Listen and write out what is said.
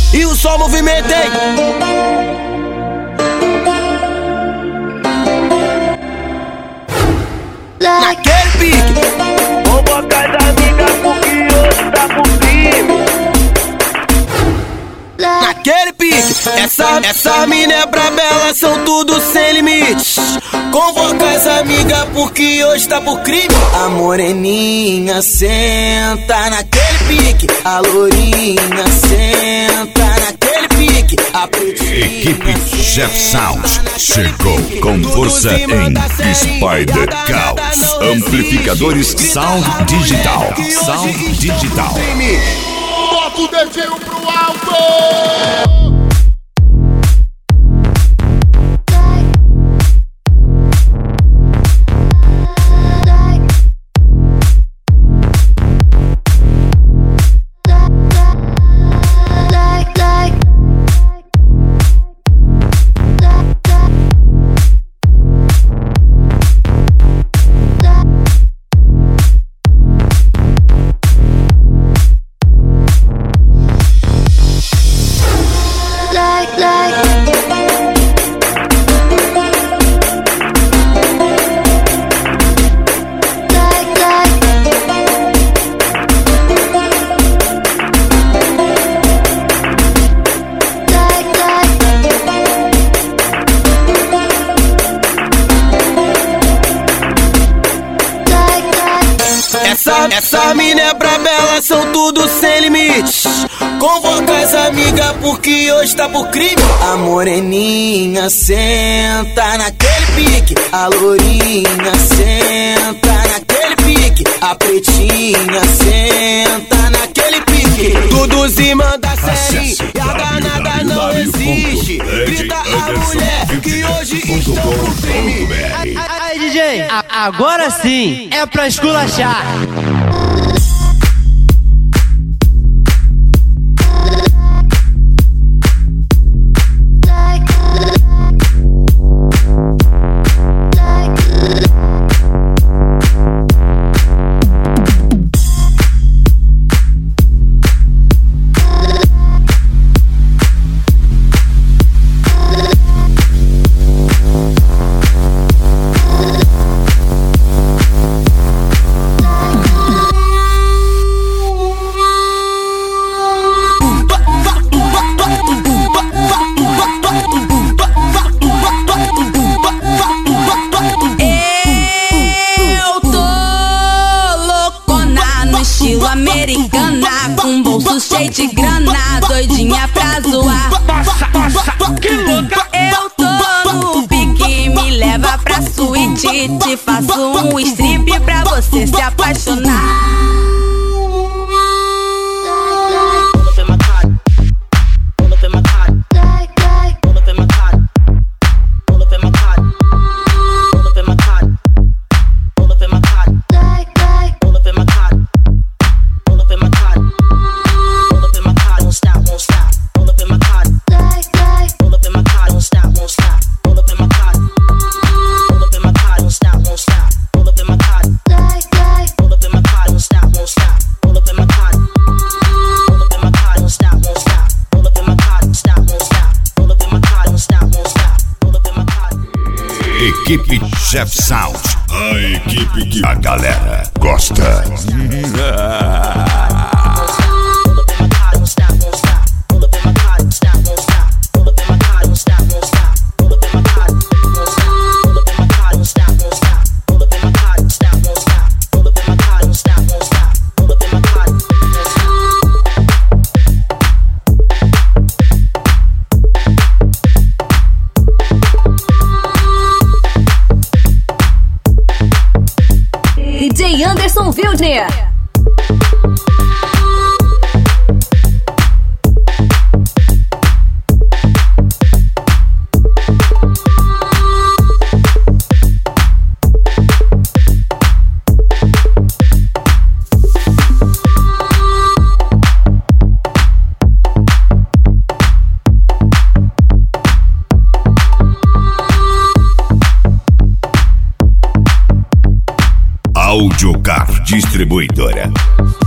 e o sol movimentei. Naquele pique, convoca as amigas porque hoje tá pro crime. naquele pique, essa mina é braba, elas são tudo sem limites. Convoca as amigas porque hoje tá pro crime. A moreninha senta naquele pique, a lourinha senta naquele pique, a pretinha. Equipe Chef Sounds chegou com força em Spider Caos. Amplificadores Sound Digital. Sound Digital. Bota o dedinho pro alto! Essa mina é braba, elas são tudo sem limites. Convoca as amigas porque hoje tá pro crime. A moreninha senta naquele pique, a lourinha senta naquele pique, a pretinha senta naquele pique. Todos se manda série e a danada não existe. Grita a mulher que hoje está pro crime. Aí, DJ, agora sim é pra esculachar. Americana, com bolso cheio de grana, doidinha pra zoar. Que louca! Eu tô no pique, me leva pra suíte, te faço um strip pra você se apaixonar. Equipe Chef Sounds. A equipe que a galera gosta. DJ Anderson Wildner. Audiocar Distribuidora.